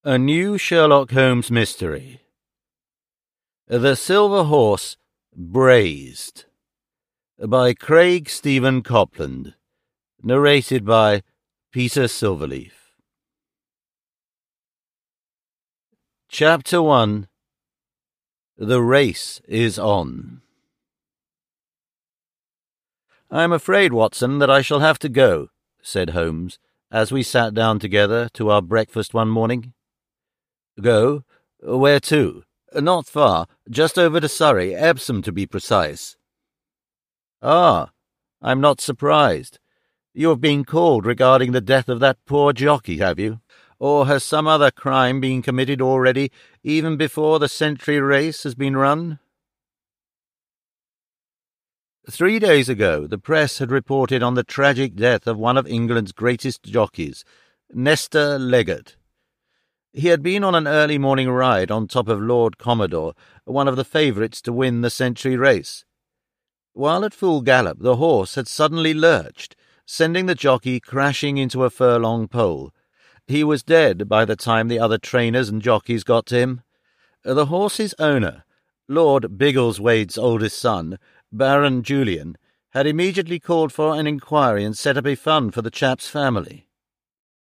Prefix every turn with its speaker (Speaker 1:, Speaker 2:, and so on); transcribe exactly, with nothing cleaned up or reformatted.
Speaker 1: A New Sherlock Holmes Mystery. The Silver Horse Braised, by Craig Stephen Copland, narrated by Peter Silverleaf. Chapter one. The Race is On. "I am afraid, Watson, that I shall have to go," said Holmes, as we sat down together to our breakfast one morning. "Go? Where to?" "Not far, just over to Surrey, Epsom to be precise." "Ah, I'm not surprised. You have been called regarding the death of that poor jockey, have you? Or has some other crime been committed already, even before the Century Race has been run?" Three days ago the press had reported on the tragic death of one of England's greatest jockeys, Nestor Leggett. He had been on an early morning ride on top of Lord Commodore, one of the favourites to win the Century Race. While at full gallop, the horse had suddenly lurched, sending the jockey crashing into a furlong pole. He was dead by the time the other trainers and jockeys got to him. The horse's owner, Lord Biggleswade's oldest son, Baron Julian, had immediately called for an inquiry and set up a fund for the chap's family.